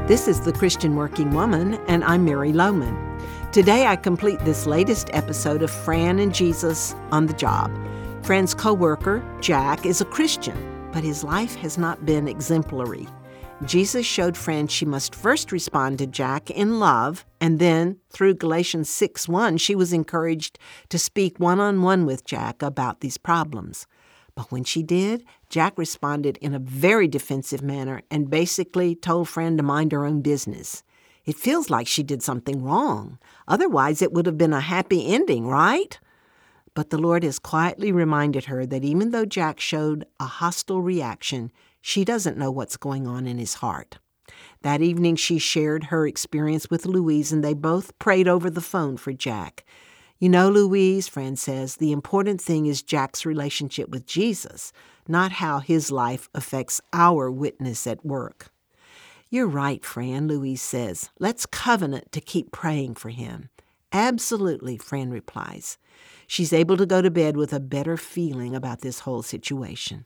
This is The Christian Working Woman, and I'm Mary Lohman. Today I complete this latest episode of Fran and Jesus on the Job. Fran's co-worker, Jack, is a Christian, but his life has not been exemplary. Jesus showed Fran she must first respond to Jack in love, and then, through Galatians 6:1, she was encouraged to speak one-on-one with Jack about these problems. But when she did, Jack responded in a very defensive manner and basically told Fran to mind her own business. It feels like she did something wrong. Otherwise, it would have been a happy ending, right? But the Lord has quietly reminded her that even though Jack showed a hostile reaction, she doesn't know what's going on in his heart. That evening, she shared her experience with Louise, and they both prayed over the phone for Jack. You know, Louise, Fran says, the important thing is Jack's relationship with Jesus, not how his life affects our witness at work. You're right, Fran, Louise says. Let's covenant to keep praying for him. Absolutely, Fran replies. She's able to go to bed with a better feeling about this whole situation.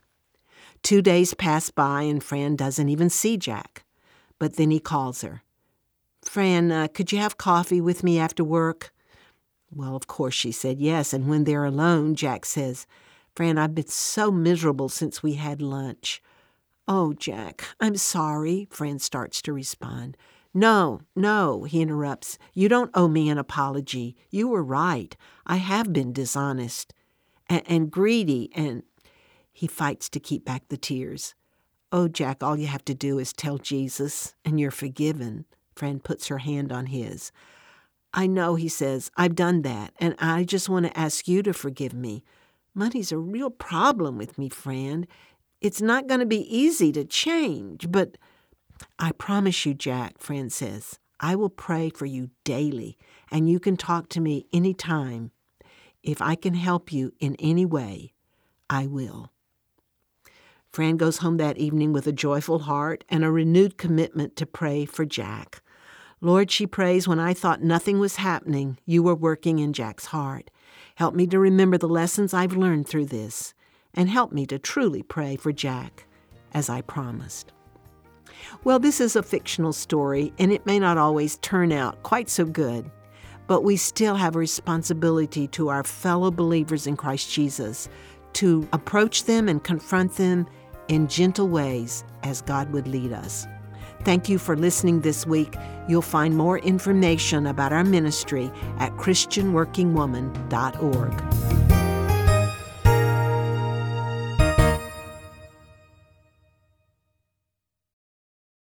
2 days pass by and Fran doesn't even see Jack. But then he calls her. Fran, could you have coffee with me after work? Well, of course, she said yes, and when they're alone, Jack says, Fran, I've been so miserable since we had lunch. Oh, Jack, I'm sorry, Fran starts to respond. No, he interrupts. You don't owe me an apology. You were right. I have been dishonest and greedy, and he fights to keep back the tears. Oh, Jack, all you have to do is tell Jesus, and you're forgiven. Fran puts her hand on his. I know, he says, I've done that, and I just want to ask you to forgive me. Money's a real problem with me, Fran. It's not going to be easy to change, but I promise you, Jack, Fran says, I will pray for you daily, and you can talk to me anytime. If I can help you in any way, I will. Fran goes home that evening with a joyful heart and a renewed commitment to pray for Jack. Lord, she prays, when I thought nothing was happening, you were working in Jack's heart. Help me to remember the lessons I've learned through this, and help me to truly pray for Jack, as I promised. Well, this is a fictional story, and it may not always turn out quite so good, but we still have a responsibility to our fellow believers in Christ Jesus to approach them and confront them in gentle ways as God would lead us. Thank you for listening this week. You'll find more information about our ministry at christianworkingwoman.org.